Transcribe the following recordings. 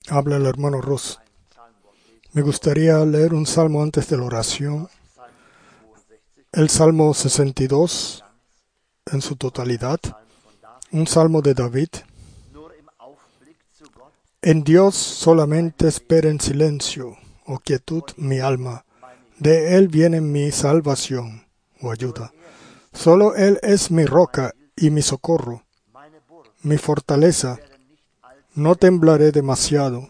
Habla el hermano Ross. Me gustaría leer un salmo antes de la oración. El Salmo 62 en su totalidad. Un salmo de David. En Dios solamente espera en silencio, oh quietud, mi alma. De Él viene mi salvación, o ayuda. Solo Él es mi roca y mi socorro, mi fortaleza. No temblaré demasiado.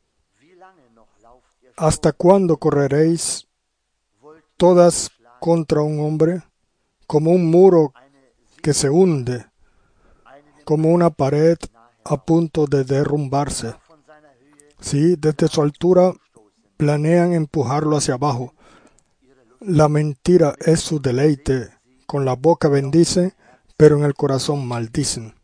¿Hasta cuándo correréis todas contra un hombre? Como un muro que se hunde, como una pared a punto de derrumbarse. Sí, desde su altura planean empujarlo hacia abajo. La mentira es su deleite. Con la boca bendicen, pero en el corazón maldicen.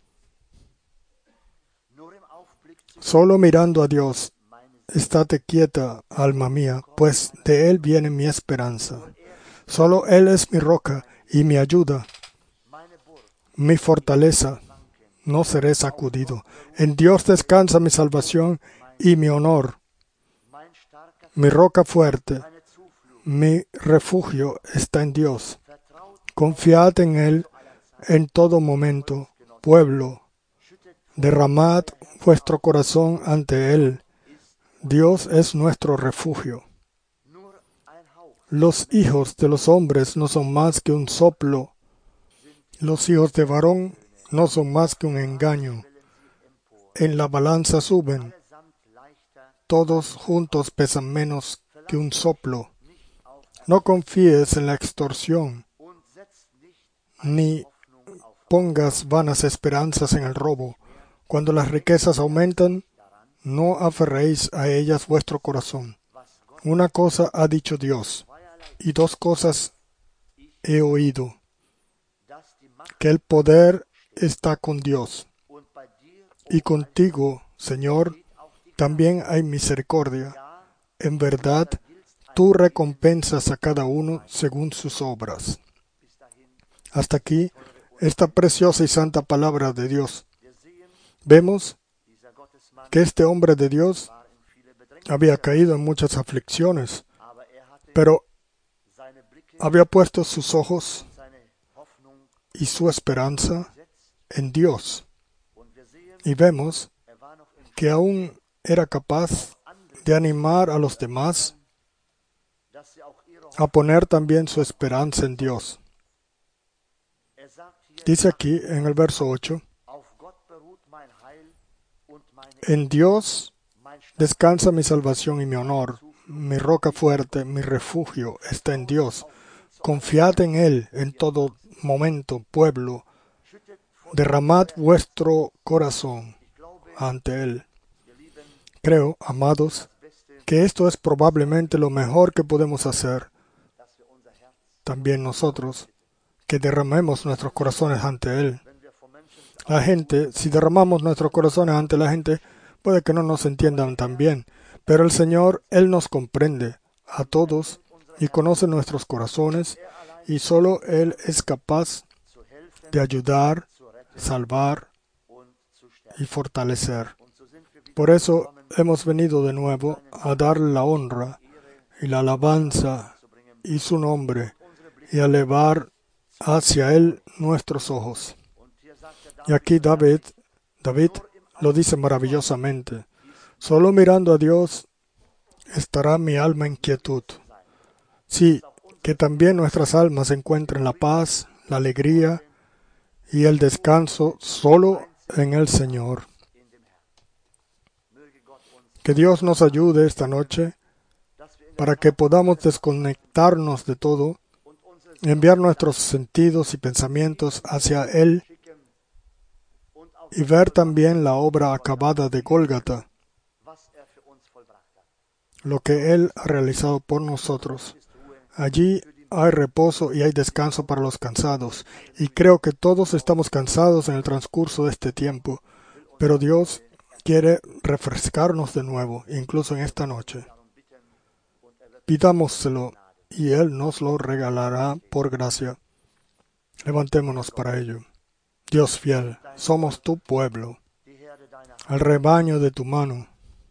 Solo mirando a Dios, estate quieta, alma mía, pues de Él viene mi esperanza. Solo Él es mi roca y mi ayuda, mi fortaleza. No seré sacudido. En Dios descansa mi salvación y mi honor. Mi roca fuerte, mi refugio está en Dios. Confiad en Él en todo momento, pueblo. Derramad vuestro corazón ante Él. Dios es nuestro refugio. Los hijos de los hombres no son más que un soplo. Los hijos de varón no son más que un engaño. En la balanza suben. Todos juntos pesan menos que un soplo. No confíes en la extorsión, ni pongas vanas esperanzas en el robo. Cuando las riquezas aumentan, no aferréis a ellas vuestro corazón. Una cosa ha dicho Dios, y dos cosas he oído: que el poder está con Dios, y contigo, Señor, también hay misericordia. En verdad, tú recompensas a cada uno según sus obras. Hasta aquí, esta preciosa y santa palabra de Dios. Vemos que este hombre de Dios había caído en muchas aflicciones, pero había puesto sus ojos y su esperanza en Dios. Y vemos que aún era capaz de animar a los demás a poner también su esperanza en Dios. Dice aquí en el verso 8, en Dios descansa mi salvación y mi honor, mi roca fuerte, mi refugio está en Dios. Confiad en Él en todo momento, pueblo. Derramad vuestro corazón ante Él. Creo, amados, que esto es probablemente lo mejor que podemos hacer, también nosotros, que derramemos nuestros corazones ante Él. La gente, si derramamos nuestros corazones ante la gente, puede que no nos entiendan tan bien, pero el Señor, Él nos comprende a todos y conoce nuestros corazones, y solo Él es capaz de ayudar, salvar y fortalecer. Por eso hemos venido de nuevo a darle la honra y la alabanza y su nombre, y a elevar hacia Él nuestros ojos. Y aquí David lo dice maravillosamente. Solo mirando a Dios estará mi alma en quietud. Sí, que también nuestras almas encuentren la paz, la alegría y el descanso solo en el Señor. Que Dios nos ayude esta noche para que podamos desconectarnos de todo, enviar nuestros sentidos y pensamientos hacia Él y ver también la obra acabada de Gólgata, lo que Él ha realizado por nosotros. Allí hay reposo y hay descanso para los cansados, y creo que todos estamos cansados en el transcurso de este tiempo, pero Dios quiere refrescarnos de nuevo, incluso en esta noche. Pidámoselo y Él nos lo regalará por gracia. Levantémonos para ello. Dios fiel, somos tu pueblo, el rebaño de tu mano.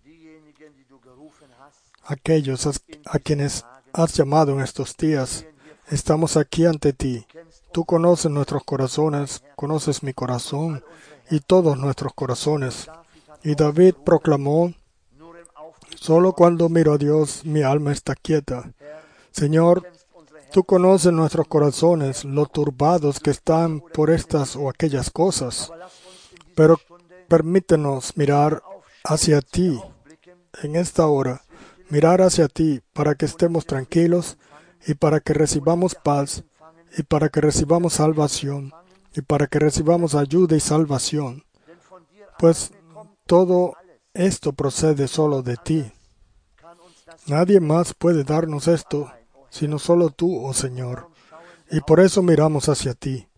aquellos a quienes has llamado en estos días. Estamos aquí ante ti. Tú conoces nuestros corazones, conoces mi corazón y todos nuestros corazones. Y David proclamó: solo cuando miro a Dios mi alma está quieta. Señor, tú conoces nuestros corazones, lo turbados que están por estas o aquellas cosas. Pero permítenos mirar hacia ti en esta hora, mirar hacia ti para que estemos tranquilos y para que recibamos paz y para que recibamos salvación y para que recibamos ayuda y salvación. Pues todo esto procede solo de ti. Nadie más puede darnos esto, sino solo tú, oh Señor. Y por eso miramos hacia ti.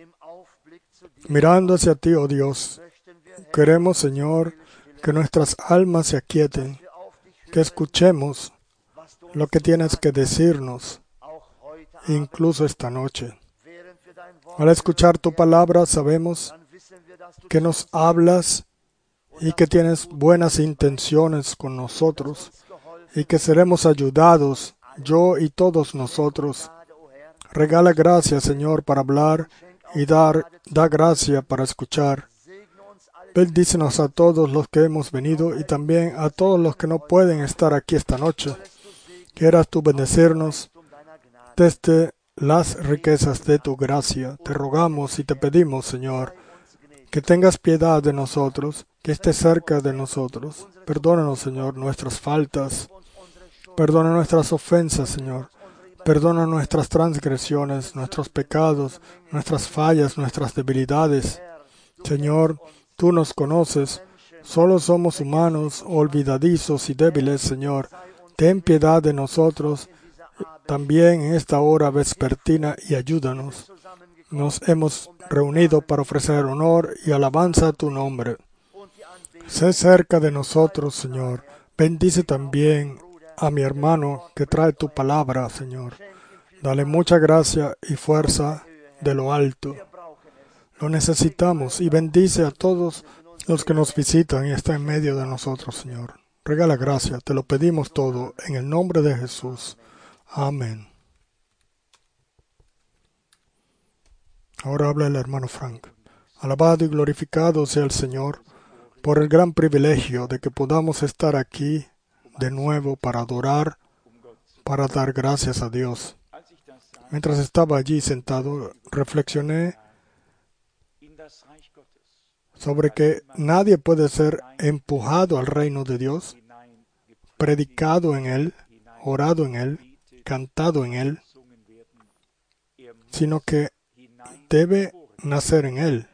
Mirando hacia ti, oh Dios, queremos, Señor, que nuestras almas se aquieten, que escuchemos lo que tienes que decirnos, incluso esta noche. Al escuchar tu palabra, sabemos que nos hablas y que tienes buenas intenciones con nosotros y que seremos ayudados, yo y todos nosotros. Regala gracia, Señor, para hablar y da gracia para escuchar. Bendícenos a todos los que hemos venido y también a todos los que no pueden estar aquí esta noche. Quieras tú bendecirnos desde las riquezas de tu gracia. Te rogamos y te pedimos, Señor, que tengas piedad de nosotros, que estés cerca de nosotros. Perdónanos, Señor, nuestras faltas. Perdona nuestras ofensas, Señor. Perdona nuestras transgresiones, nuestros pecados, nuestras fallas, nuestras debilidades. Señor, tú nos conoces. Solo somos humanos, olvidadizos y débiles, Señor. Ten piedad de nosotros también en esta hora vespertina y ayúdanos. Nos hemos reunido para ofrecer honor y alabanza a tu nombre. Sé cerca de nosotros, Señor. Bendice también a mi hermano que trae tu palabra, Señor. Dale mucha gracia y fuerza de lo alto. Lo necesitamos y bendice a todos los que nos visitan y están en medio de nosotros, Señor. Regala gracia, te lo pedimos todo en el nombre de Jesús. Amén. Ahora habla el hermano Frank. Alabado y glorificado sea el Señor por el gran privilegio de que podamos estar aquí de nuevo para adorar, para dar gracias a Dios. Mientras estaba allí sentado, reflexioné sobre que nadie puede ser empujado al reino de Dios, predicado en Él, orado en Él, cantado en Él, sino que debe nacer en Él.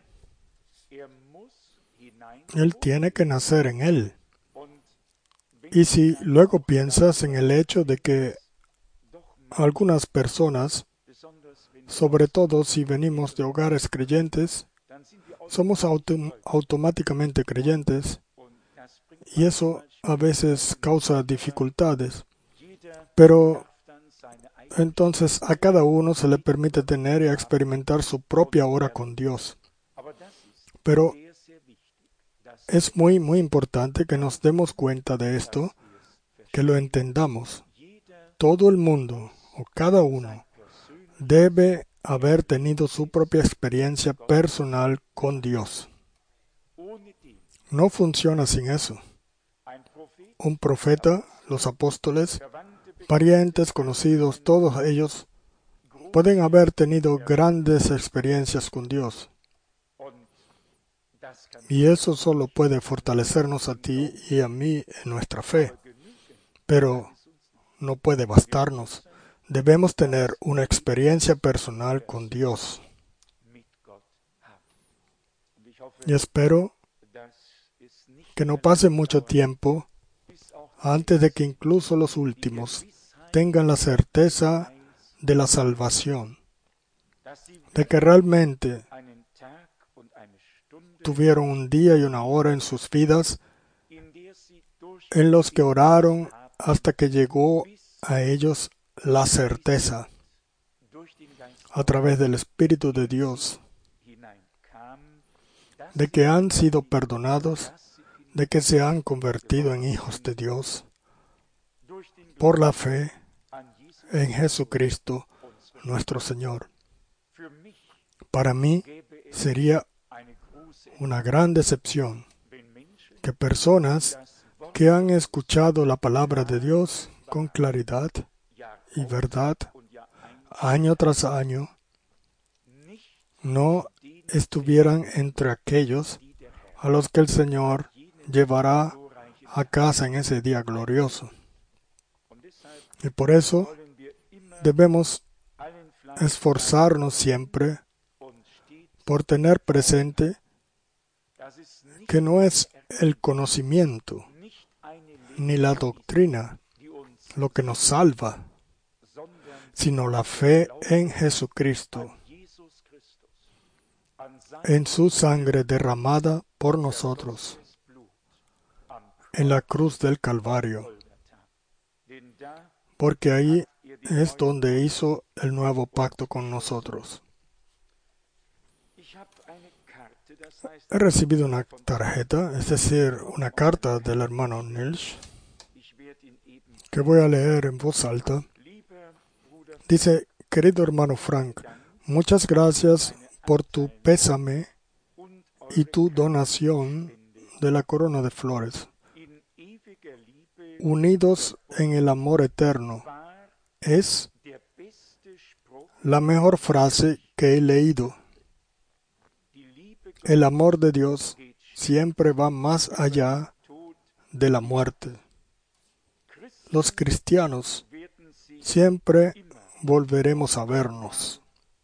Él tiene que nacer en Él. Y si luego piensas en el hecho de que algunas personas, sobre todo si venimos de hogares creyentes, somos automáticamente creyentes, y eso a veces causa dificultades. Pero entonces a cada uno se le permite tener y experimentar su propia hora con Dios. Pero es muy, muy importante que nos demos cuenta de esto, que lo entendamos. Todo el mundo, o cada uno, debe haber tenido su propia experiencia personal con Dios. No funciona sin eso. Un profeta, los apóstoles, parientes, conocidos, todos ellos pueden haber tenido grandes experiencias con Dios. Y eso solo puede fortalecernos a ti y a mí en nuestra fe. Pero no puede bastarnos. Debemos tener una experiencia personal con Dios. Y espero que no pase mucho tiempo antes de que incluso los últimos tengan la certeza de la salvación, de que realmente tuvieron un día y una hora en sus vidas en los que oraron hasta que llegó a ellos la certeza a través del Espíritu de Dios de que han sido perdonados, de que se han convertido en hijos de Dios por la fe en Jesucristo nuestro Señor. Para mí sería una gran decepción que personas que han escuchado la palabra de Dios con claridad y verdad año tras año no estuvieran entre aquellos a los que el Señor llevará a casa en ese día glorioso. Y por eso debemos esforzarnos siempre por tener presente que no es el conocimiento ni la doctrina lo que nos salva, sino la fe en Jesucristo, en su sangre derramada por nosotros, en la cruz del Calvario, porque ahí es donde hizo el nuevo pacto con nosotros. He recibido una tarjeta, es decir, una carta del hermano Nils, que voy a leer en voz alta. Dice: querido hermano Frank, muchas gracias por tu pésame y tu donación de la corona de flores. Unidos en el amor eterno es la mejor frase que he leído. El amor de Dios siempre va más allá de la muerte. Los cristianos siempre volveremos a vernos.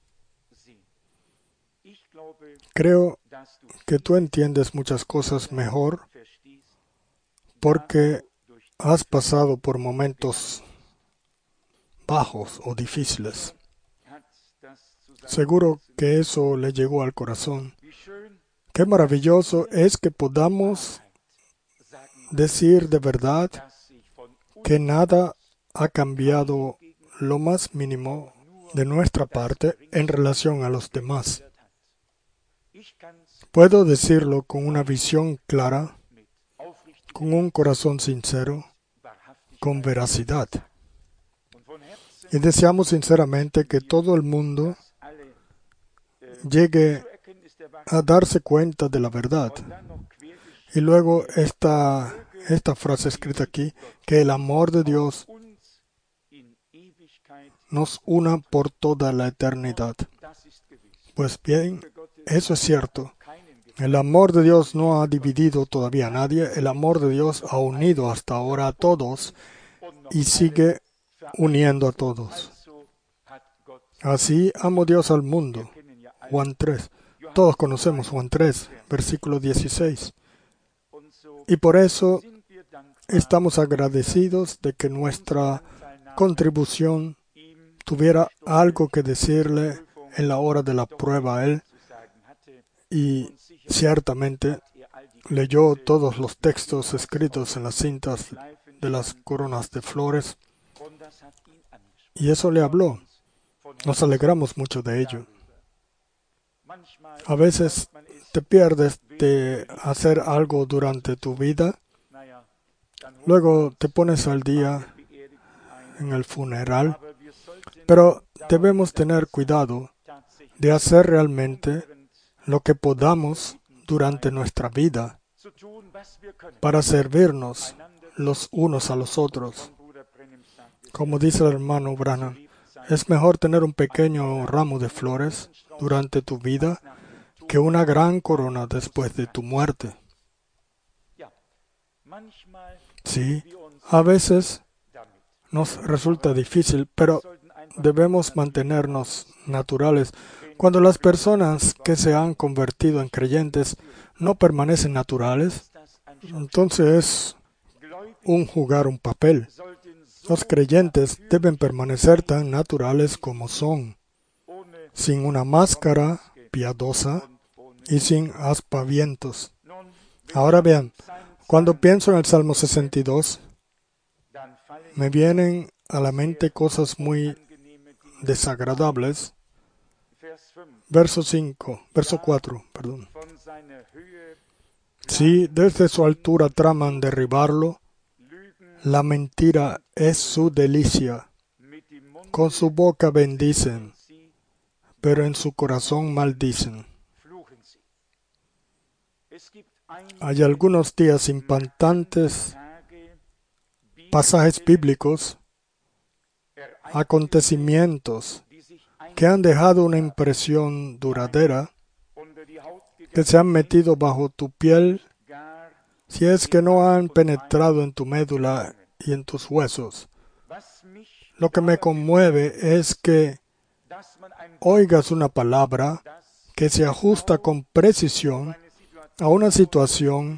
Creo que tú entiendes muchas cosas mejor porque has pasado por momentos bajos o difíciles. Seguro que eso le llegó al corazón. Qué maravilloso es que podamos decir de verdad que nada ha cambiado lo más mínimo de nuestra parte en relación a los demás. Puedo decirlo con una visión clara, con un corazón sincero, con veracidad. Y deseamos sinceramente que todo el mundo llegue a darse cuenta de la verdad. Y luego esta frase escrita aquí, que el amor de Dios nos una por toda la eternidad. Pues bien, eso es cierto. El amor de Dios no ha dividido todavía a nadie. El amor de Dios ha unido hasta ahora a todos y sigue uniendo a todos. Así amó Dios al mundo. Juan 3. Todos conocemos Juan 3, versículo 16. Y por eso estamos agradecidos de que nuestra contribución tuviera algo que decirle en la hora de la prueba a Él. Y ciertamente leyó todos los textos escritos en las cintas de las coronas de flores. Y eso le habló. Nos alegramos mucho de ello. A veces te pierdes de hacer algo durante tu vida. Luego te pones al día en el funeral. Pero debemos tener cuidado de hacer realmente lo que podamos durante nuestra vida para servirnos los unos a los otros. Como dice el hermano Branham, es mejor tener un pequeño ramo de flores durante tu vida que una gran corona después de tu muerte. Sí, a veces nos resulta difícil, pero debemos mantenernos naturales. Cuando las personas que se han convertido en creyentes no permanecen naturales, entonces es jugar un papel. Los creyentes deben permanecer tan naturales como son, sin una máscara piadosa y sin aspavientos. Ahora bien, cuando pienso en el Salmo 62, me vienen a la mente cosas muy desagradables. Verso 4. Sí, desde su altura traman derribarlo, La mentira es su delicia. Con su boca bendicen, pero en su corazón maldicen. Hay algunos días impactantes, pasajes bíblicos, acontecimientos que han dejado una impresión duradera, que se han metido bajo tu piel, si es que no han penetrado en tu médula y en tus huesos. Lo que me conmueve es que oigas una palabra que se ajusta con precisión a una situación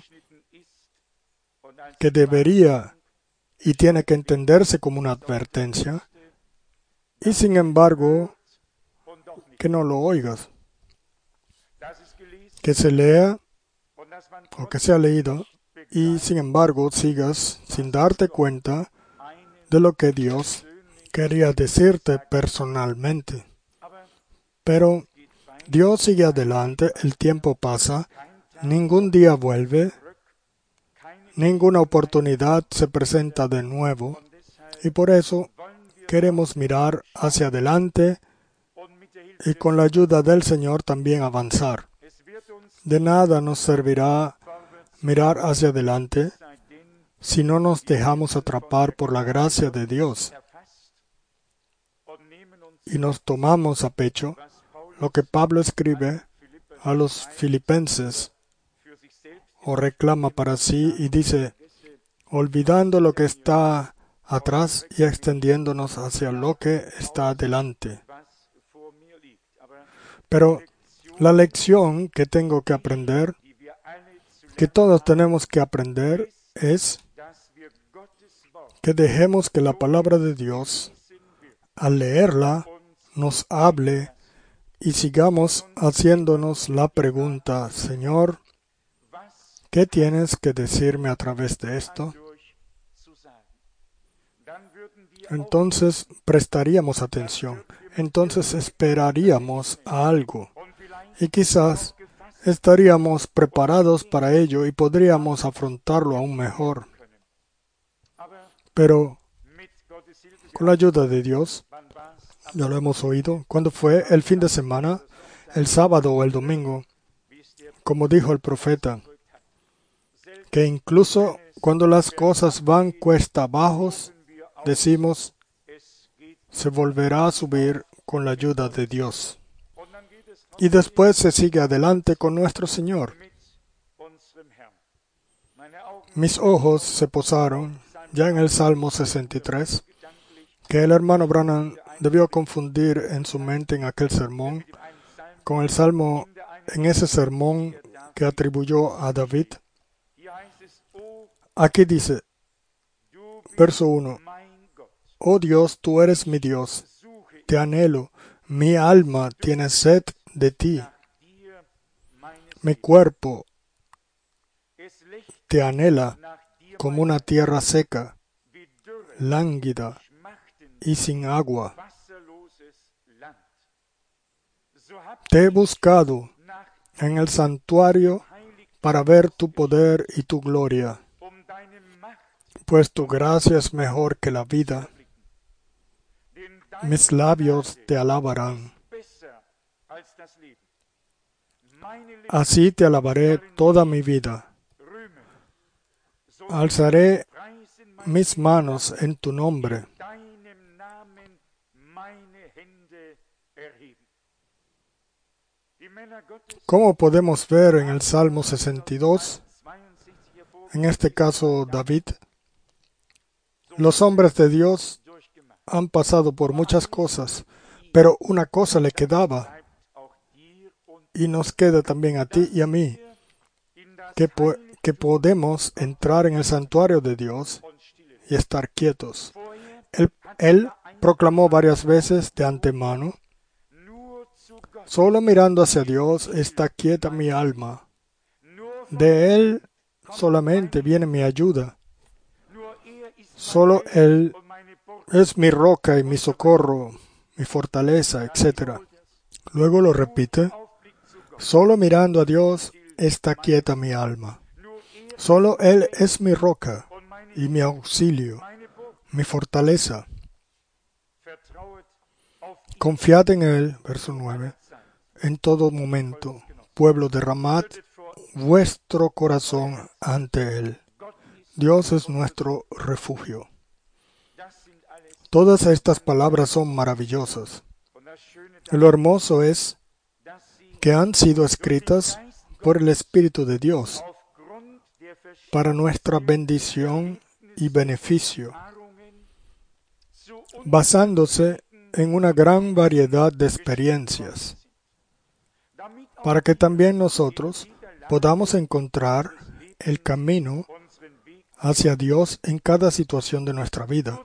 que debería y tiene que entenderse como una advertencia, y sin embargo, que no lo oigas. Que se lea o que sea leído y sin embargo sigas sin darte cuenta de lo que Dios quería decirte personalmente. Pero Dios sigue adelante, el tiempo pasa, ningún día vuelve, ninguna oportunidad se presenta de nuevo, y por eso queremos mirar hacia adelante y con la ayuda del Señor también avanzar. De nada nos servirá mirar hacia adelante si no nos dejamos atrapar por la gracia de Dios y nos tomamos a pecho lo que Pablo escribe a los filipenses o reclama para sí y dice, olvidando lo que está atrás y extendiéndonos hacia lo que está adelante. Pero la lección que tengo que aprender, que todos tenemos que aprender, es que dejemos que la palabra de Dios, al leerla, nos hable y sigamos haciéndonos la pregunta, Señor, ¿qué tienes que decirme a través de esto? Entonces prestaríamos atención, entonces esperaríamos a algo y quizás estaríamos preparados para ello y podríamos afrontarlo aún mejor. Pero con la ayuda de Dios, ya lo hemos oído, cuando fue el fin de semana, el sábado o el domingo, como dijo el profeta, que incluso cuando las cosas van cuesta abajo, decimos, se volverá a subir con la ayuda de Dios. Y después se sigue adelante con nuestro Señor. Mis ojos se posaron ya en el Salmo 63, que el hermano Branham debió confundir en su mente en aquel sermón, con el Salmo, en ese sermón que atribuyó a David. Aquí dice, verso 1, oh Dios, tú eres mi Dios, te anhelo, mi alma tiene sed de ti, mi cuerpo te anhela como una tierra seca, lánguida y sin agua. Te he buscado en el santuario para ver tu poder y tu gloria, pues tu gracia es mejor que la vida. Mis labios te alabarán. Así te alabaré toda mi vida. Alzaré mis manos en tu nombre. Como podemos ver en el Salmo 62, en este caso David, los hombres de Dios han pasado por muchas cosas, pero una cosa le quedaba, y nos queda también a ti y a mí, que podemos entrar en el santuario de Dios y estar quietos. Él proclamó varias veces de antemano, solo mirando hacia Dios está quieta mi alma. De Él solamente viene mi ayuda. Solo Él es mi roca y mi socorro, mi fortaleza, etc. Luego lo repite, solo mirando a Dios está quieta mi alma. Solo Él es mi roca y mi auxilio, mi fortaleza. Confiad en Él, verso 9, en todo momento, pueblo, derramad vuestro corazón ante Él. Dios es nuestro refugio. Todas estas palabras son maravillosas. Lo hermoso es que han sido escritas por el Espíritu de Dios para nuestra bendición y beneficio, basándose en una gran variedad de experiencias, para que también nosotros podamos encontrar el camino hacia Dios en cada situación de nuestra vida.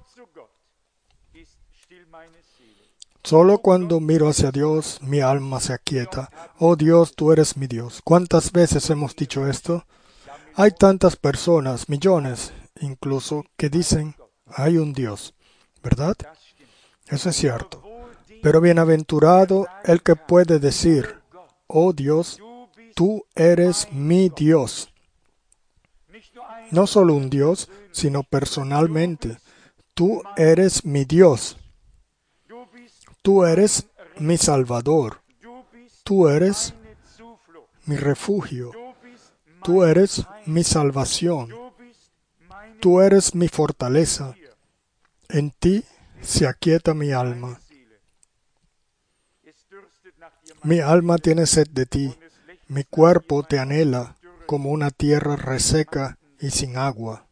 Solo cuando miro hacia Dios, mi alma se aquieta. Oh Dios, tú eres mi Dios. ¿Cuántas veces hemos dicho esto? Hay tantas personas, millones incluso, que dicen, hay un Dios, ¿verdad? Eso es cierto. Pero bienaventurado el que puede decir, oh Dios, tú eres mi Dios. No solo un Dios, sino personalmente. Tú eres mi Dios. Tú eres mi Salvador. Tú eres mi refugio. Tú eres mi salvación. Tú eres mi fortaleza. En ti se aquieta mi alma. Mi alma tiene sed de ti. Mi cuerpo te anhela como una tierra reseca y sin agua.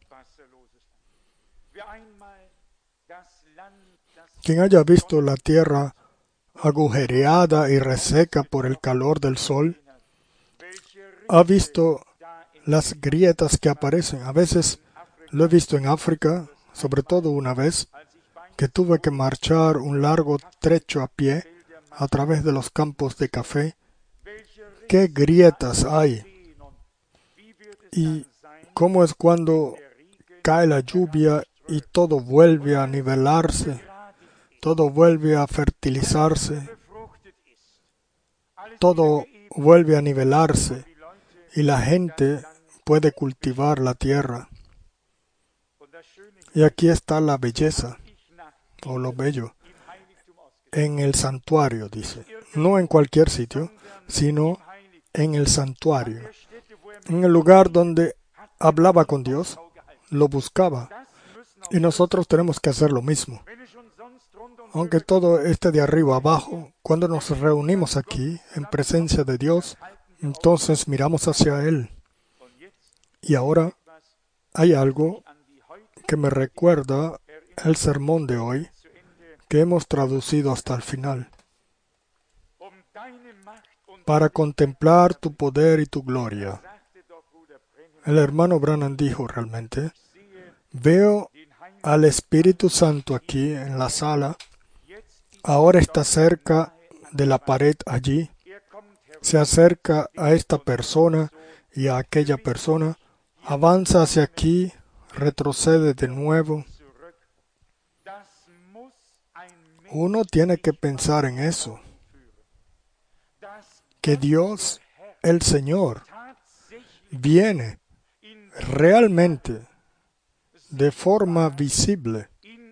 Quien haya visto la tierra agujereada y reseca por el calor del sol, ha visto las grietas que aparecen. A veces lo he visto en África, sobre todo una vez, que tuve que marchar un largo trecho a pie a través de los campos de café. ¡Qué grietas hay! ¿Y cómo es cuando cae la lluvia y todo vuelve a nivelarse? Todo vuelve a fertilizarse, todo vuelve a nivelarse y la gente puede cultivar la tierra. Y aquí está la belleza, o lo bello, en el santuario, dice. No en cualquier sitio, sino en el santuario. En el lugar donde hablaba con Dios, lo buscaba. Y nosotros tenemos que hacer lo mismo. Aunque todo esté de arriba abajo, cuando nos reunimos aquí, en presencia de Dios, entonces miramos hacia Él. Y ahora hay algo que me recuerda el sermón de hoy, que hemos traducido hasta el final. Para contemplar tu poder y tu gloria. El hermano Branham dijo realmente, veo al Espíritu Santo aquí en la sala. Ahora está cerca de la pared allí, se acerca a esta persona y a aquella persona, avanza hacia aquí, retrocede de nuevo. Uno tiene que pensar en eso, que Dios, el Señor, viene realmente, de forma visible,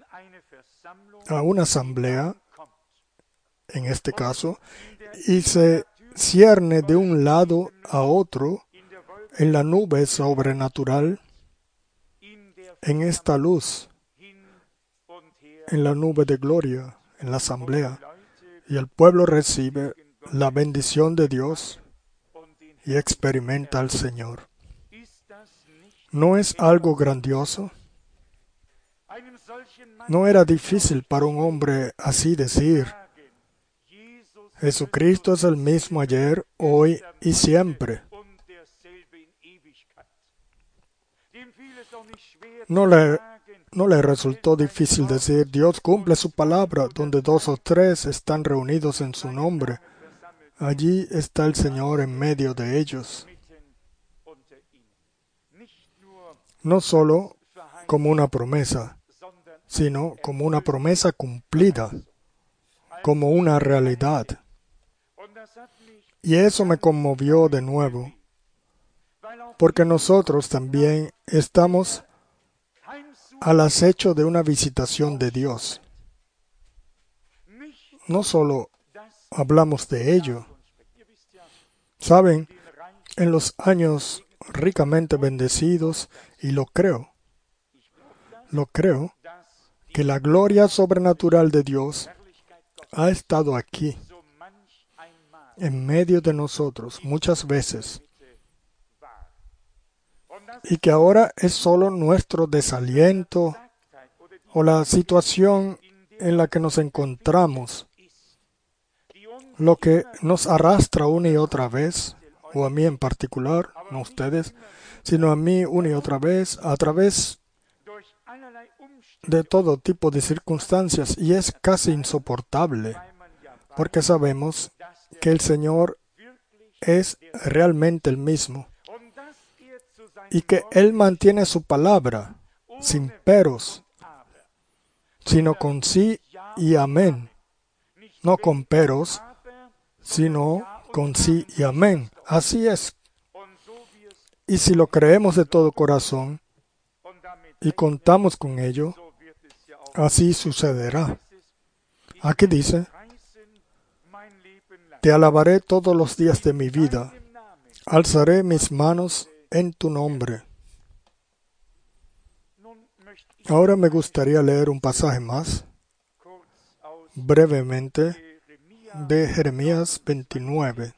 a una asamblea, en este caso, y se cierne de un lado a otro en la nube sobrenatural, en esta luz, en la nube de gloria, en la asamblea, y el pueblo recibe la bendición de Dios y experimenta al Señor. ¿No es algo grandioso? No era difícil para un hombre así decir, Jesucristo es el mismo ayer, hoy y siempre. No le resultó difícil decir, Dios cumple su palabra, donde 2 o 3 están reunidos en su nombre. Allí está el Señor en medio de ellos. No solo como una promesa, sino como una promesa cumplida, como una realidad. Y eso me conmovió de nuevo, porque nosotros también estamos al acecho de una visitación de Dios. No solo hablamos de ello. Saben, en los años ricamente bendecidos, y lo creo, que la gloria sobrenatural de Dios ha estado aquí, en medio de nosotros, muchas veces, y que ahora es solo nuestro desaliento o la situación en la que nos encontramos lo que nos arrastra una y otra vez, o a mí en particular, no ustedes, sino a mí una y otra vez, a través de todo tipo de circunstancias, y es casi insoportable, porque sabemos que el Señor es realmente el mismo, y que Él mantiene su palabra, sin peros, sino con sí y amén, no con peros, sino con sí y amén. Así es. Y si lo creemos de todo corazón y contamos con ello, así sucederá. Aquí dice, te alabaré todos los días de mi vida, alzaré mis manos en tu nombre. Ahora me gustaría leer un pasaje más, brevemente, de Jeremías 29.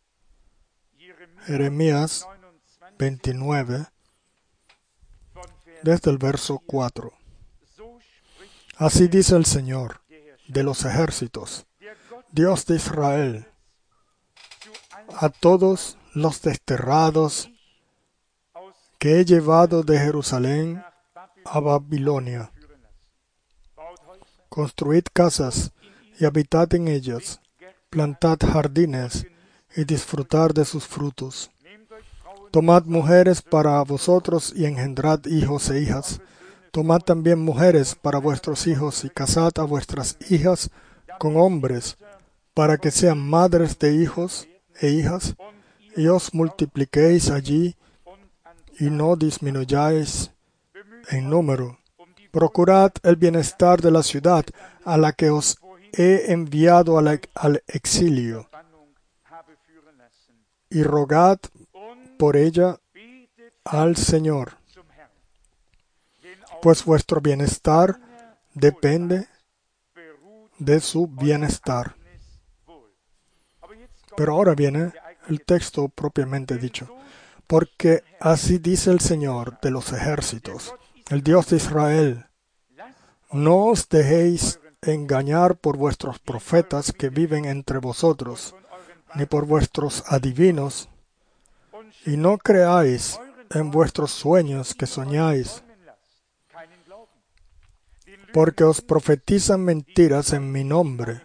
Jeremías 29, desde el verso 4. Así dice el Señor de los ejércitos, Dios de Israel, a todos los desterrados que he llevado de Jerusalén a Babilonia. Construid casas y habitad en ellas, plantad jardines y disfrutad de sus frutos. Tomad mujeres para vosotros y engendrad hijos e hijas. Tomad también mujeres para vuestros hijos y casad a vuestras hijas con hombres, para que sean madres de hijos e hijas, y os multipliquéis allí y no disminuyáis en número. Procurad el bienestar de la ciudad a la que os he enviado al exilio, y rogad por ella al Señor, pues vuestro bienestar depende de su bienestar. Pero ahora viene el texto propiamente dicho. Porque así dice el Señor de los ejércitos, el Dios de Israel, no os dejéis engañar por vuestros profetas que viven entre vosotros, ni por vuestros adivinos, y no creáis en vuestros sueños que soñáis, porque os profetizan mentiras en mi nombre.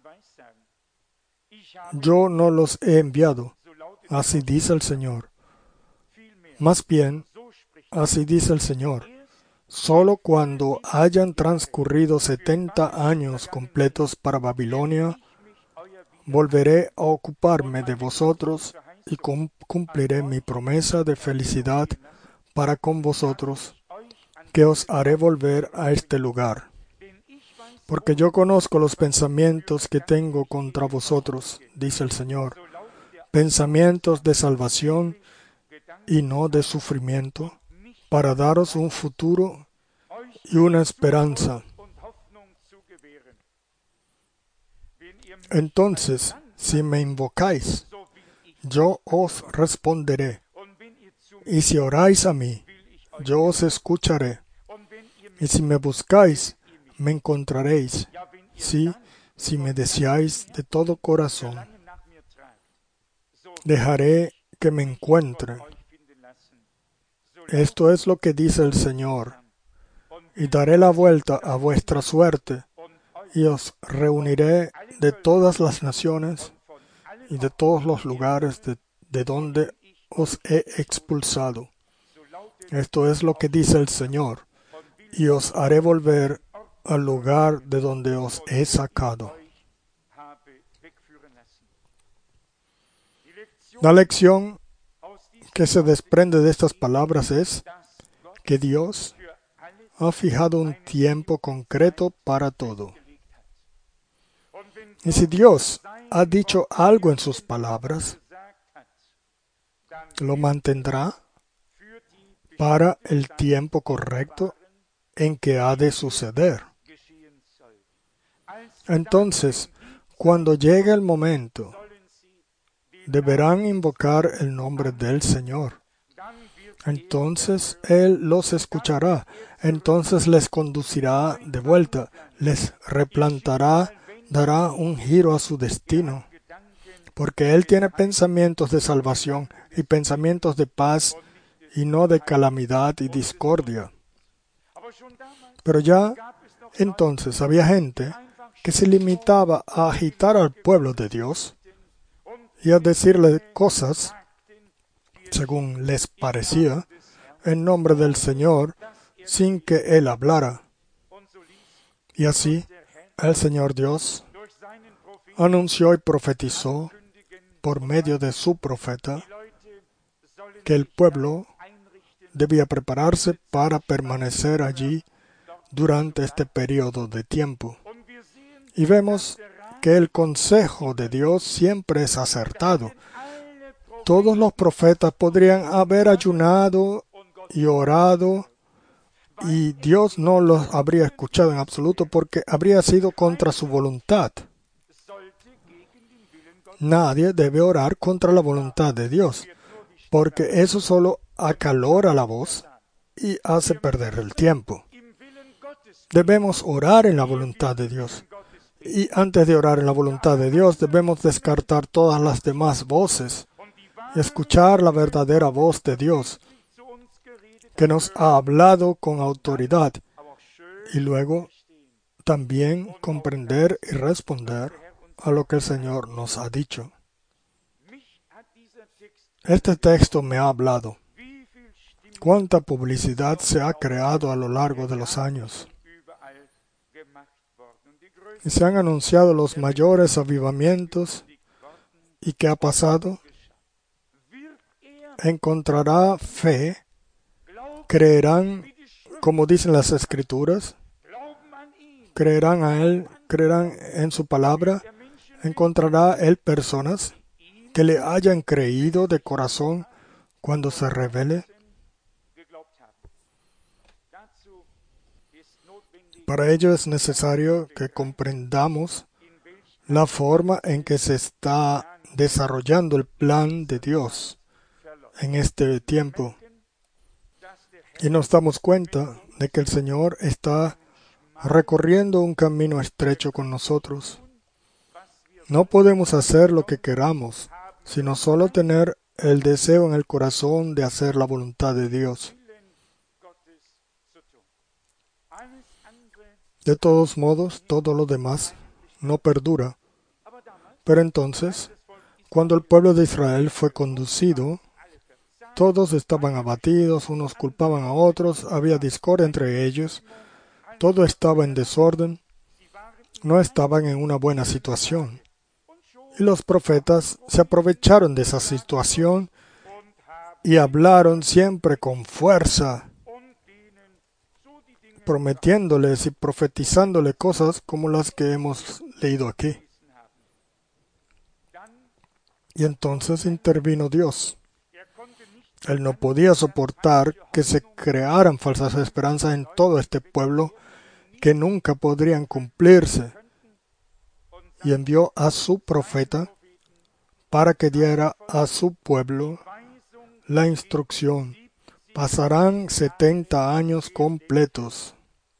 Yo no los he enviado, así dice el Señor. Más bien, así dice el Señor, solo cuando hayan transcurrido 70 años completos para Babilonia, volveré a ocuparme de vosotros y cumpliré mi promesa de felicidad para con vosotros, que os haré volver a este lugar. Porque yo conozco los pensamientos que tengo contra vosotros, dice el Señor, pensamientos de salvación y no de sufrimiento, para daros un futuro y una esperanza. Entonces, si me invocáis, yo os responderé, y si oráis a mí, yo os escucharé, y si me buscáis, me encontraréis, si me deseáis de todo corazón. Dejaré que me encuentren. Esto es lo que dice el Señor, y daré la vuelta a vuestra suerte, y os reuniré de todas las naciones y de todos los lugares de donde os he expulsado. Esto es lo que dice el Señor, y os haré volver al lugar de donde os he sacado. La lección que se desprende de estas palabras es que Dios ha fijado un tiempo concreto para todo. Y si Dios ha dicho algo en sus palabras, lo mantendrá para el tiempo correcto en que ha de suceder. Entonces, cuando llegue el momento, deberán invocar el nombre del Señor. Entonces Él los escuchará. Entonces les conducirá de vuelta, les replantará, dará un giro a su destino. Porque Él tiene pensamientos de salvación y pensamientos de paz y no de calamidad y discordia. Pero ya entonces había gente que se limitaba a agitar al pueblo de Dios y a decirle cosas, según les parecía, en nombre del Señor, sin que Él hablara. Y así, el Señor Dios anunció y profetizó por medio de su profeta que el pueblo debía prepararse para permanecer allí durante este periodo de tiempo. Y vemos que el consejo de Dios siempre es acertado. Todos los profetas podrían haber ayunado y orado y Dios no los habría escuchado en absoluto porque habría sido contra su voluntad. Nadie debe orar contra la voluntad de Dios, porque eso solo acalora la voz y hace perder el tiempo. Debemos orar en la voluntad de Dios. Y antes de orar en la voluntad de Dios, debemos descartar todas las demás voces y escuchar la verdadera voz de Dios, que nos ha hablado con autoridad, y luego también comprender y responder a lo que el Señor nos ha dicho. Este texto me ha hablado. ¿Cuánta publicidad se ha creado a lo largo de los años? Y se han anunciado los mayores avivamientos. ¿Y qué ha pasado? Encontrará fe, creerán, como dicen las Escrituras, creerán a Él, creerán en su palabra, encontrará Él personas que le hayan creído de corazón cuando se revele. Para ello es necesario que comprendamos la forma en que se está desarrollando el plan de Dios en este tiempo. Y nos damos cuenta de que el Señor está recorriendo un camino estrecho con nosotros. No podemos hacer lo que queramos, sino solo tener el deseo en el corazón de hacer la voluntad de Dios. De todos modos, todo lo demás no perdura. Pero entonces, cuando el pueblo de Israel fue conducido, todos estaban abatidos, unos culpaban a otros, había discordia entre ellos, todo estaba en desorden, no estaban en una buena situación. Y los profetas se aprovecharon de esa situación y hablaron siempre con fuerza, prometiéndoles y profetizándole cosas como las que hemos leído aquí. Y entonces intervino Dios. Él no podía soportar que se crearan falsas esperanzas en todo este pueblo que nunca podrían cumplirse. Y envió a su profeta para que diera a su pueblo la instrucción. Pasarán 70 años completos.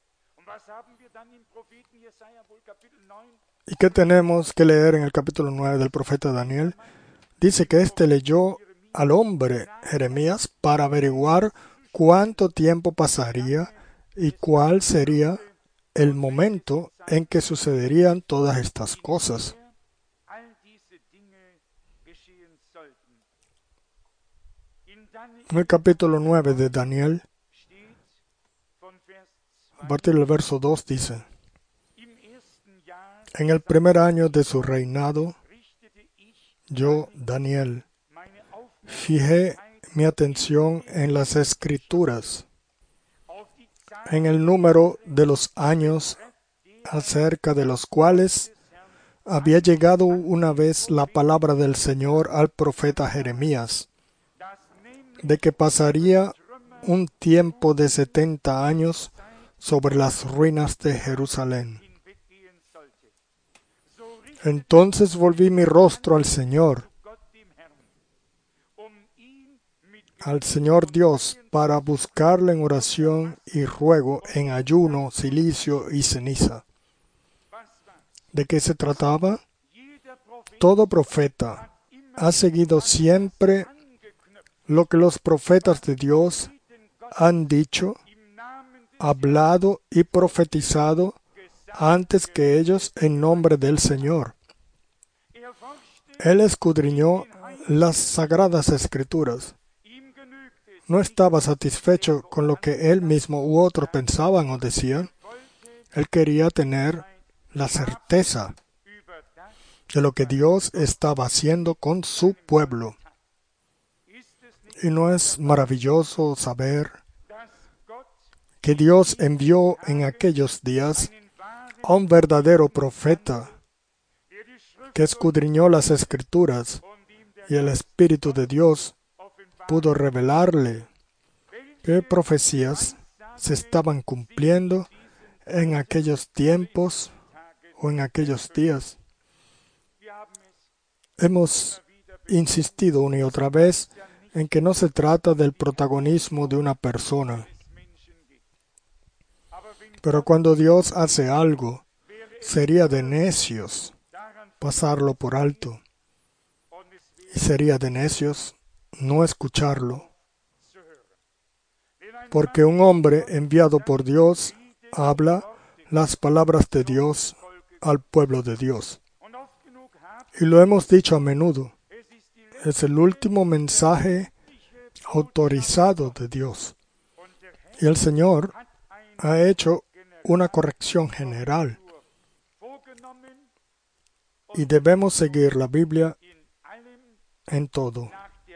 ¿Y qué tenemos que leer en el capítulo 9 del profeta Daniel? Dice que éste leyó al hombre Jeremías para averiguar cuánto tiempo pasaría y cuál sería el momento en que sucederían todas estas cosas. En el capítulo 9 de Daniel, a partir del verso 2 dice: En el primer año de su reinado, yo, Daniel, fijé mi atención en las Escrituras en el número de los años acerca de los cuales había llegado una vez la palabra del Señor al profeta Jeremías, de que pasaría un tiempo de 70 años sobre las ruinas de Jerusalén. Entonces volví mi rostro al Señor Dios, para buscarle en oración y ruego, en ayuno, cilicio y ceniza. ¿De qué se trataba? Todo profeta ha seguido siempre lo que los profetas de Dios han dicho, hablado y profetizado antes que ellos en nombre del Señor. Él escudriñó las sagradas escrituras. No estaba satisfecho con lo que él mismo u otros pensaban o decían. Él quería tener la certeza de lo que Dios estaba haciendo con su pueblo. ¿Y no es maravilloso saber que Dios envió en aquellos días a un verdadero profeta que escudriñó las Escrituras y el Espíritu de Dios pudo revelarle qué profecías se estaban cumpliendo en aquellos tiempos o en aquellos días? Hemos insistido una y otra vez en que no se trata del protagonismo de una persona. Pero cuando Dios hace algo, sería de necios pasarlo por alto. Y sería de necios no escucharlo. Porque un hombre enviado por Dios habla las palabras de Dios al pueblo de Dios. Y lo hemos dicho a menudo. Es el último mensaje autorizado de Dios. Y el Señor ha hecho una corrección general. Y debemos seguir la Biblia en todo.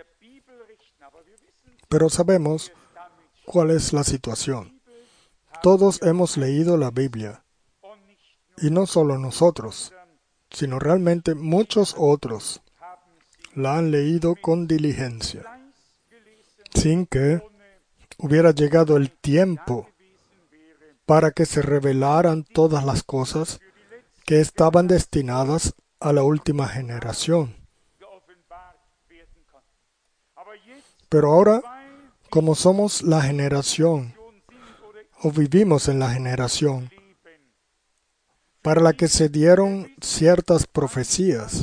Pero sabemos cuál es la situación. Todos hemos leído la Biblia. Y no solo nosotros, sino realmente muchos otros la han leído con diligencia, sin que hubiera llegado el tiempo para que se revelaran todas las cosas que estaban destinadas a la última generación. Pero ahora, como somos la generación, o vivimos en la generación, para la que se dieron ciertas profecías,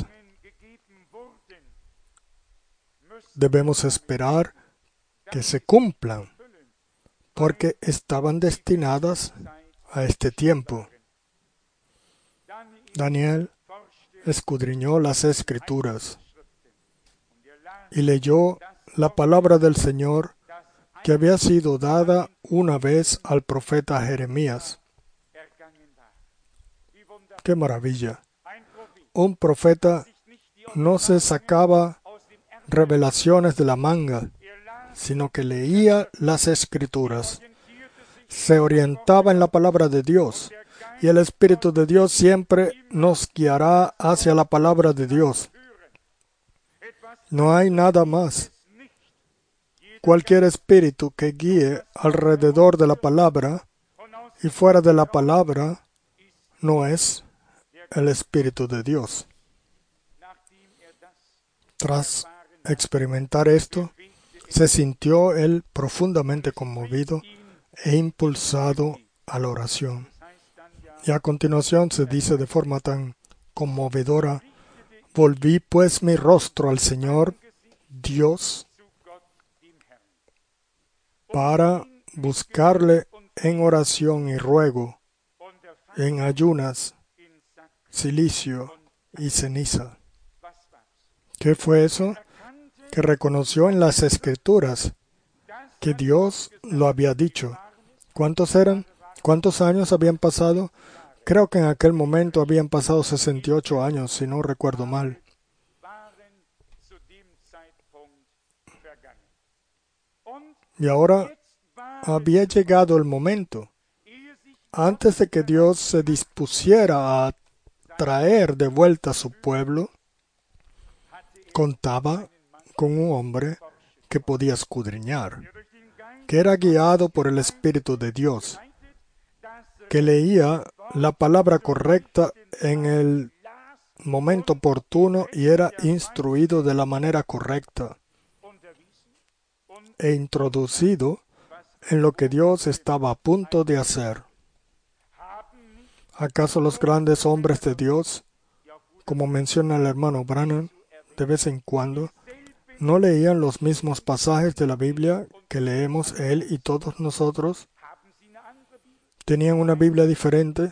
debemos esperar que se cumplan, porque estaban destinadas a este tiempo. Daniel escudriñó las Escrituras y leyó la palabra del Señor que había sido dada una vez al profeta Jeremías. ¡Qué maravilla! Un profeta no se sacaba revelaciones de la manga, sino que leía las Escrituras, se orientaba en la palabra de Dios, y el Espíritu de Dios siempre nos guiará hacia la palabra de Dios. No hay nada más. Cualquier espíritu que guíe alrededor de la palabra y fuera de la palabra no es el Espíritu de Dios. Tras experimentar esto, se sintió él profundamente conmovido e impulsado a la oración. Y a continuación se dice de forma tan conmovedora: volví pues mi rostro al Señor, Dios, para buscarle en oración y ruego, en ayunas, cilicio y ceniza. ¿Qué fue eso? Que reconoció en las Escrituras que Dios lo había dicho. ¿Cuántos eran? ¿Cuántos años habían pasado? Creo que en aquel momento habían pasado 68 años, si no recuerdo mal. Y ahora había llegado el momento Antes de que Dios se dispusiera a traer de vuelta a su pueblo, contaba con un hombre que podía escudriñar, que era guiado por el Espíritu de Dios, que leía la palabra correcta en el momento oportuno y era instruido de la manera correcta e introducido en lo que Dios estaba a punto de hacer. ¿Acaso los grandes hombres de Dios, como menciona el hermano Branham, de vez en cuando, no leían los mismos pasajes de la Biblia que leemos él y todos nosotros? ¿Tenían una Biblia diferente?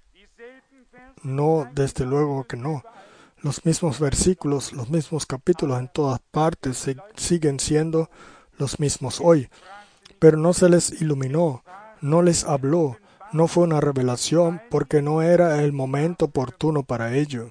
No, desde luego que no. Los mismos versículos, los mismos capítulos en todas partes siguen siendo los mismos hoy. Pero no se les iluminó, no les habló, no fue una revelación porque no era el momento oportuno para ello.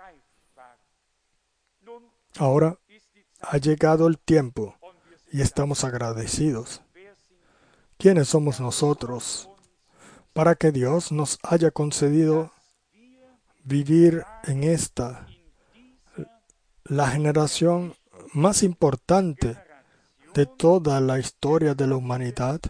Ahora ha llegado el tiempo y estamos agradecidos. ¿Quiénes somos nosotros para que Dios nos haya concedido vivir en esta, la generación más importante de toda la historia de la humanidad?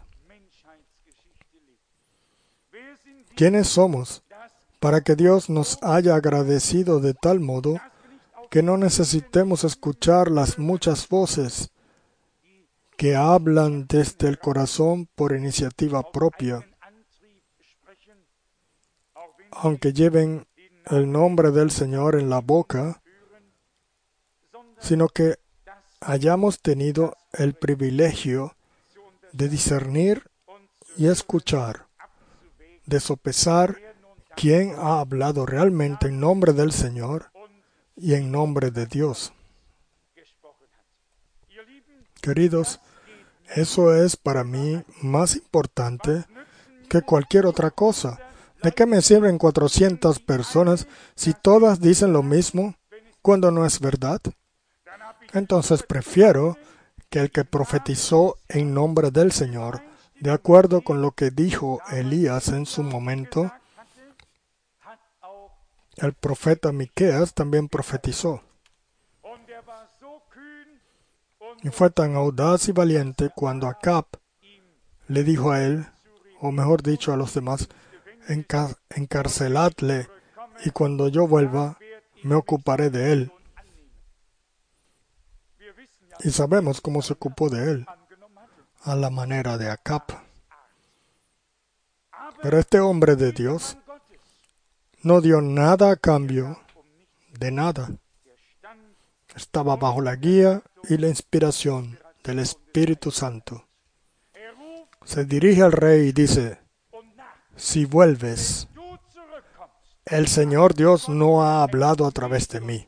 ¿Quiénes somos para que Dios nos haya agradecido de tal modo que no necesitemos escuchar las muchas voces que hablan desde el corazón por iniciativa propia, aunque lleven el nombre del Señor en la boca, sino que hayamos tenido el privilegio de discernir y escuchar, de sopesar quién ha hablado realmente en nombre del Señor y en nombre de Dios. Queridos, eso es para mí más importante que cualquier otra cosa. ¿De qué me sirven 400 personas si todas dicen lo mismo cuando no es verdad? Entonces prefiero que el que profetizó en nombre del Señor, de acuerdo con lo que dijo Elías en su momento, el profeta Miqueas también profetizó. Y fue tan audaz y valiente cuando Acab le dijo a él, o mejor dicho a los demás, encarceladle y cuando yo vuelva me ocuparé de él. Y sabemos cómo se ocupó de él, a la manera de Acab. Pero este hombre de Dios no dio nada a cambio de nada. Estaba bajo la guía y la inspiración del Espíritu Santo. Se dirige al rey y dice, si vuelves, el Señor Dios no ha hablado a través de mí.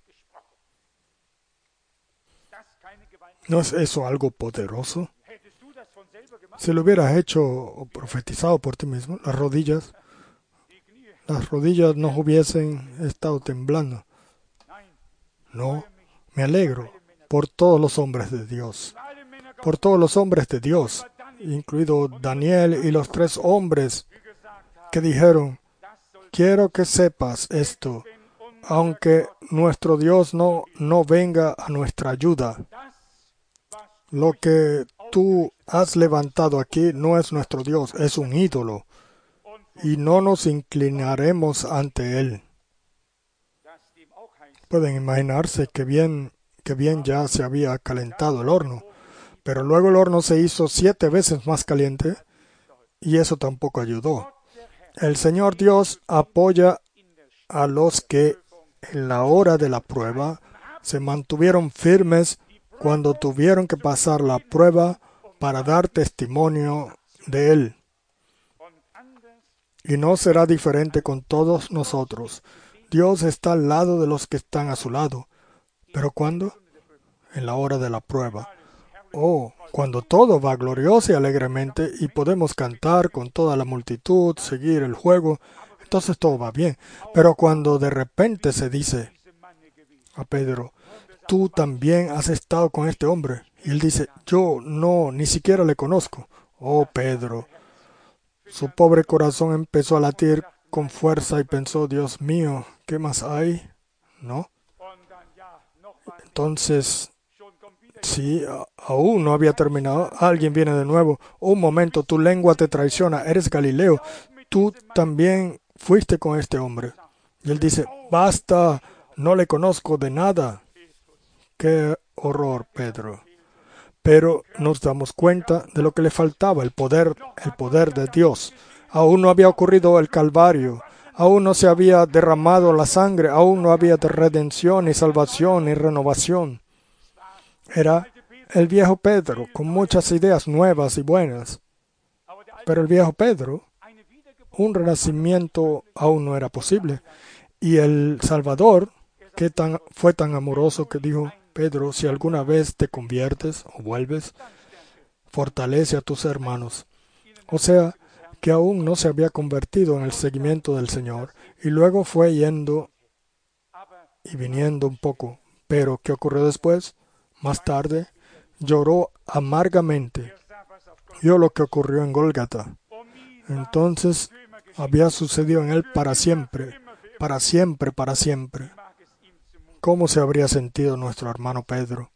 ¿No es eso algo poderoso? Si lo hubieras hecho o profetizado por ti mismo, las rodillas no hubiesen estado temblando. No, me alegro por todos los hombres de Dios, por todos los hombres de Dios, incluido Daniel y los 3 hombres que dijeron, quiero que sepas esto, aunque nuestro Dios no venga a nuestra ayuda. Lo que tú has levantado aquí no es nuestro Dios, es un ídolo, y no nos inclinaremos ante él. Pueden imaginarse que bien ya se había calentado el horno, pero luego el horno se hizo 7 veces más caliente, y eso tampoco ayudó. El Señor Dios apoya a los que en la hora de la prueba se mantuvieron firmes cuando tuvieron que pasar la prueba para dar testimonio de Él. Y no será diferente con todos nosotros. Dios está al lado de los que están a su lado. ¿Pero cuándo? En la hora de la prueba. Cuando todo va glorioso y alegremente y podemos cantar con toda la multitud, seguir el juego, entonces todo va bien. Pero cuando de repente se dice a Pedro, tú también has estado con este hombre. Y él dice, yo no, ni siquiera le conozco. Oh, Pedro, Su pobre corazón empezó a latir con fuerza y pensó, Dios mío, ¿qué más hay? ¿No? Entonces, sí, aún no había terminado. Alguien viene de nuevo. Un momento, tu lengua te traiciona. Eres Galileo. Tú también fuiste con este hombre. Y él dice, basta, no le conozco de nada. Qué horror, Pedro. Pero nos damos cuenta de lo que le faltaba, el poder de Dios. Aún no había ocurrido el Calvario. Aún no se había derramado la sangre. Aún no había redención, ni salvación, ni renovación. Era el viejo Pedro, con muchas ideas nuevas y buenas. Pero el viejo Pedro, un renacimiento aún no era posible. Y el Salvador, fue tan amoroso que dijo, Pedro, si alguna vez te conviertes o vuelves, fortalece a tus hermanos. O sea, que aún no se había convertido en el seguimiento del Señor. Y luego fue yendo y viniendo un poco. Pero, ¿qué ocurrió después? Más tarde, lloró amargamente. Vio lo que ocurrió en Gólgata. Entonces, había sucedido en él para siempre, para siempre, para siempre. ¿Cómo se habría sentido nuestro hermano Pedro?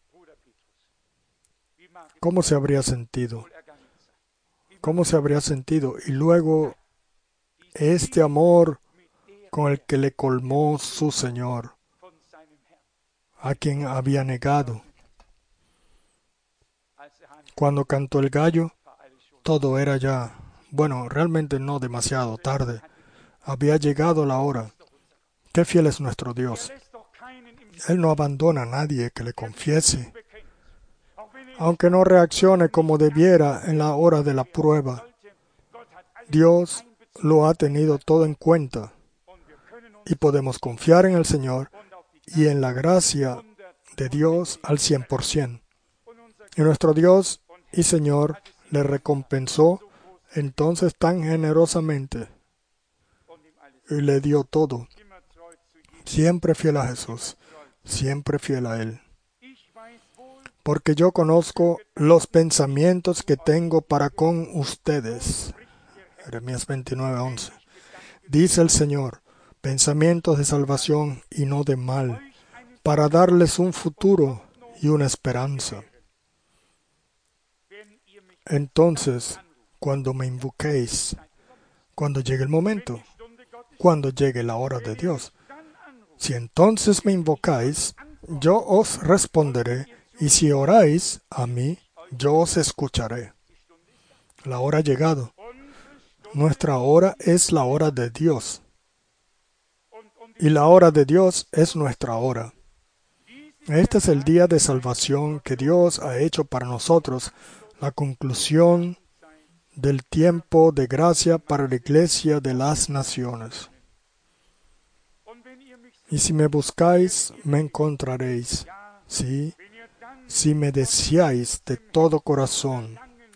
¿Cómo se habría sentido? ¿Cómo se habría sentido? Y luego, este amor con el que le colmó su Señor, a quien había negado. Cuando cantó el gallo, todo era ya, bueno, realmente no demasiado tarde. Había llegado la hora. Qué fiel es nuestro Dios. Él no abandona a nadie que le confiese, aunque no reaccione como debiera en la hora de la prueba. Dios lo ha tenido todo en cuenta y podemos confiar en el Señor y en la gracia de Dios al 100%. Y nuestro Dios y Señor le recompensó entonces tan generosamente y le dio todo. Siempre fiel a Jesús, siempre fiel a Él. Porque yo conozco los pensamientos que tengo para con ustedes. Jeremías 29:11. Dice el Señor, pensamientos de salvación y no de mal, para darles un futuro y una esperanza. Entonces, cuando me invoquéis, cuando llegue el momento, cuando llegue la hora de Dios, si entonces me invocáis, yo os responderé, y si oráis a mí, yo os escucharé. La hora ha llegado. Nuestra hora es la hora de Dios. Y la hora de Dios es nuestra hora. Este es el día de salvación que Dios ha hecho para nosotros, la conclusión del tiempo de gracia para la iglesia de las naciones. Y si me buscáis, me encontraréis. Sí, si me deseáis de todo corazón,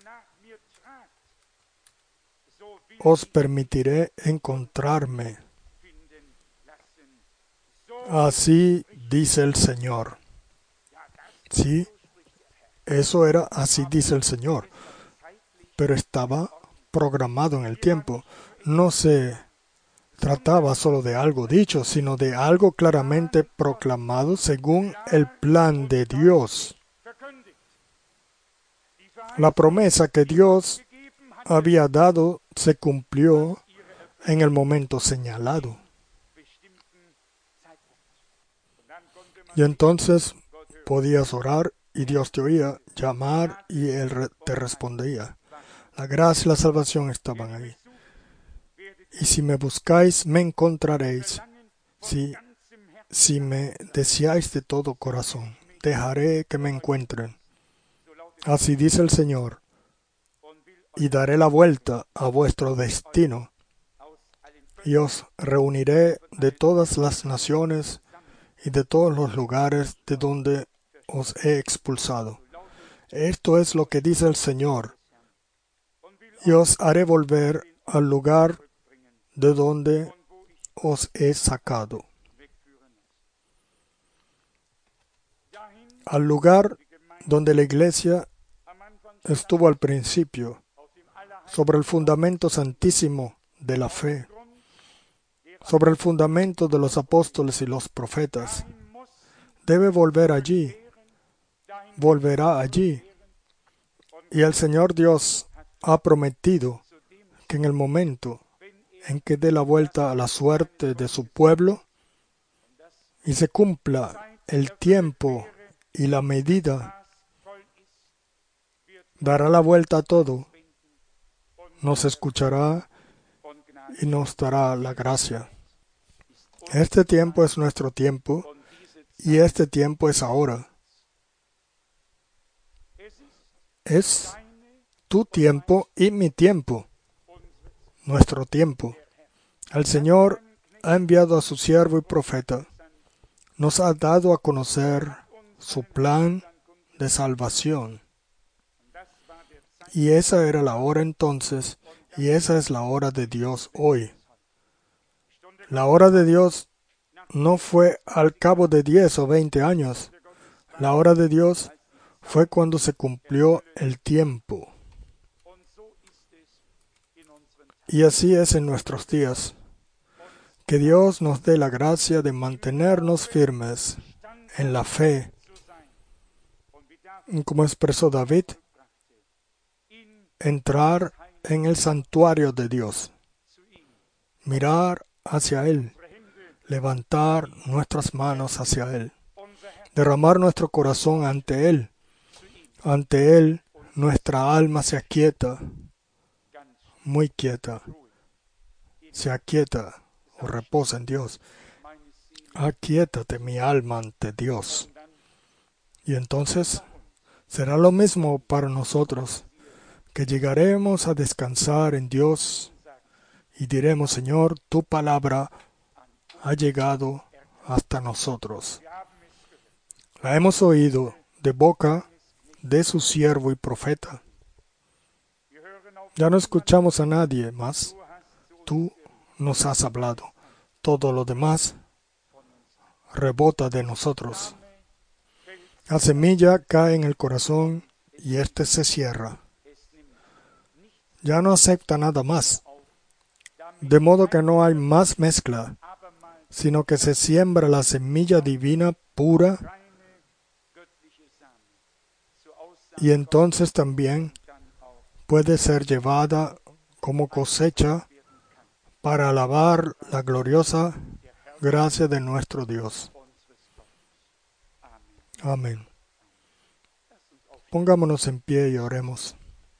os permitiré encontrarme. Así dice el Señor. Sí, eso era así dice el Señor. Pero estaba programado en el tiempo. No se trataba solo de algo dicho, sino de algo claramente proclamado según el plan de Dios. La promesa que Dios había dado se cumplió en el momento señalado. Y entonces podías orar y Dios te oía, llamar y Él te respondía. La gracia y la salvación estaban ahí. Y si me buscáis, me encontraréis. Si me deseáis de todo corazón, dejaré que me encuentren. Así dice el Señor. Y daré la vuelta a vuestro destino. Y os reuniré de todas las naciones y de todos los lugares de donde os he expulsado. Esto es lo que dice el Señor. Y os haré volver al lugar de donde os he sacado. Al lugar donde la iglesia estuvo al principio, sobre el fundamento santísimo de la fe, sobre el fundamento de los apóstoles y los profetas. Debe volver allí, volverá allí. Y el Señor Dios ha prometido que en el momento en que dé la vuelta a la suerte de su pueblo y se cumpla el tiempo y la medida, dará la vuelta a todo, nos escuchará y nos dará la gracia. Este tiempo es nuestro tiempo y este tiempo es ahora. Es tu tiempo y mi tiempo, nuestro tiempo. El Señor ha enviado a su siervo y profeta. Nos ha dado a conocer su plan de salvación. Y esa era la hora entonces, y esa es la hora de Dios hoy. La hora de Dios no fue al cabo de 10 o 20 años. La hora de Dios fue cuando se cumplió el tiempo. Y así es en nuestros días. Que Dios nos dé la gracia de mantenernos firmes en la fe. Como expresó David, entrar en el santuario de Dios, mirar hacia Él, levantar nuestras manos hacia Él, derramar nuestro corazón ante Él. Ante Él nuestra alma se aquieta, muy quieta, se aquieta o reposa en Dios. Aquietate mi alma ante Dios. Y entonces será lo mismo para nosotros, que llegaremos a descansar en Dios y diremos, Señor, tu palabra ha llegado hasta nosotros. La hemos oído de boca de su siervo y profeta. Ya no escuchamos a nadie más. Tú nos has hablado. Todo lo demás rebota de nosotros. La semilla cae en el corazón y éste se cierra. Ya no acepta nada más. De modo que no hay más mezcla, sino que se siembra la semilla divina pura y entonces también puede ser llevada como cosecha para alabar la gloriosa gracia de nuestro Dios. Amén. Pongámonos en pie y oremos.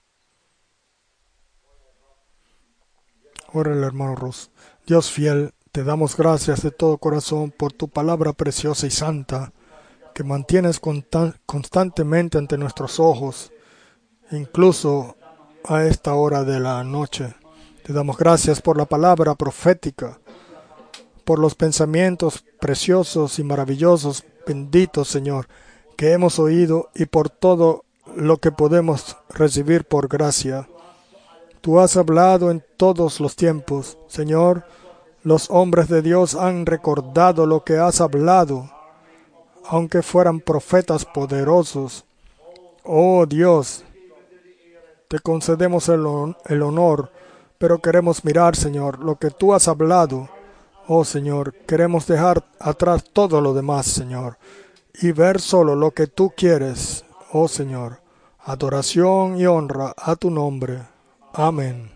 Ora el hermano Ross. Dios fiel, te damos gracias de todo corazón por tu palabra preciosa y santa, que mantienes constantemente ante nuestros ojos, incluso a esta hora de la noche. Te damos gracias por la palabra profética, por los pensamientos preciosos y maravillosos, benditos Señor, que hemos oído y por todo lo que podemos recibir por gracia. Tú has hablado en todos los tiempos, Señor. Los hombres de Dios han recordado lo que has hablado, aunque fueran profetas poderosos. Oh Dios, te concedemos el honor, pero queremos mirar, Señor, lo que tú has hablado. Oh Señor, queremos dejar atrás todo lo demás, Señor, y ver solo lo que tú quieres, oh Señor. Adoración y honra a tu nombre. Amén.